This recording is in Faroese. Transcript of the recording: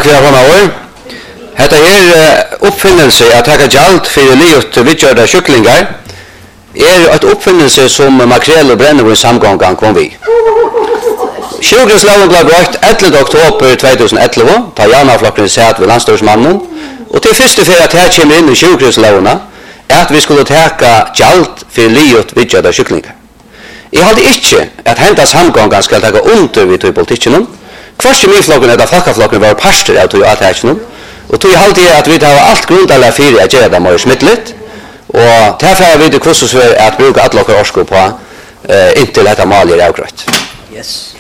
Takk for honom. Hetta uppfinnelse at taka gjald for livet vidgjørda kyklingar et uppfinnelse som makrel og brennevin samgångan kom vi. Sjukhuslagen ble brøkt 11. oktober 2011, da Janaflokken satt ved landstorsmannen, og til første for at her kommer inn i sjukhuslagene, at vi skulle taka gjald for livet vidgjørda kyklingar. Jeg hadde ikke at henta samgångan skal taka under vid politikken, Kvarst miflokken eller folkeflokken var parster av tog atteksjonen, og tog halvtid at vi har alt grundalega fyrir at gjøre det mer smittligt, og derfor har vi det kursus for at bruke alle okker orsko på inntil dette maler avgrøtt. Yes.